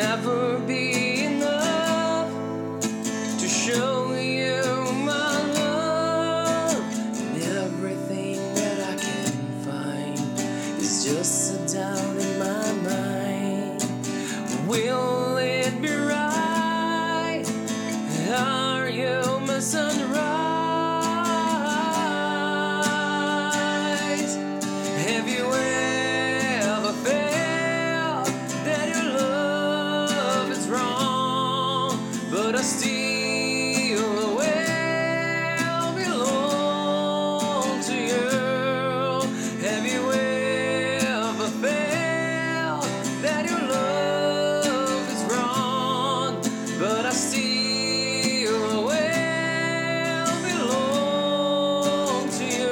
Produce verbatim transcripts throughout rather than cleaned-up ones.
never be enough to show you my love. And everything that I can find is just a doubt in my mind. Will it be right? Are you my sunrise? Have you ever felt that your love is wrong, but I still will belong to you? Have you ever felt that your love is wrong, but I still will belong to you?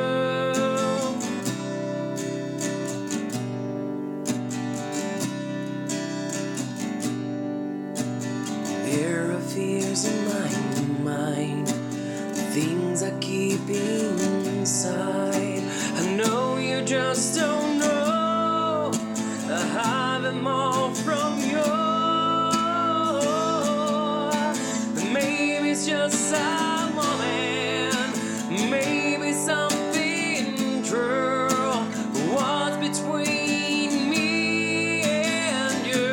There are fears in my mind, things I keep inside. I know you just don't know. I hide them all from you. Maybe it's just a moment, maybe something true. What's between me and you?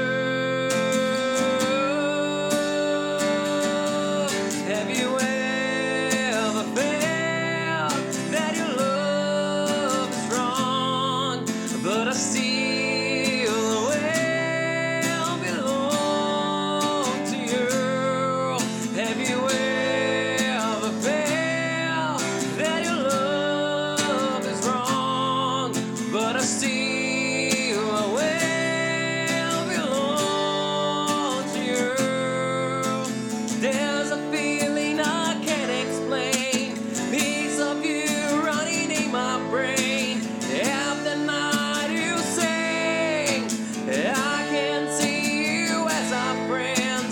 Have you ever felt that your love is wrong, but I still will belong to you? Have you ever felt that your love is wrong, but I still will belong to you? There's a feeling I can't explain, piece of you running in my brain. After night you sing, I can't see you as a friend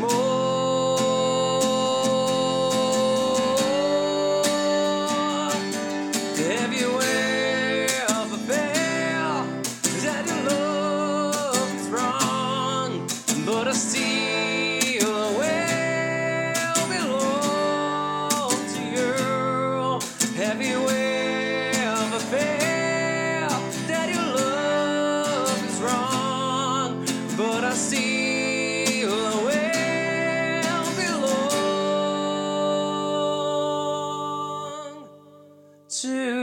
anymore. Have you ever felt that your love is wrong, but I still will belong to you? Have you ever felt that your love is wrong, but I still will belong to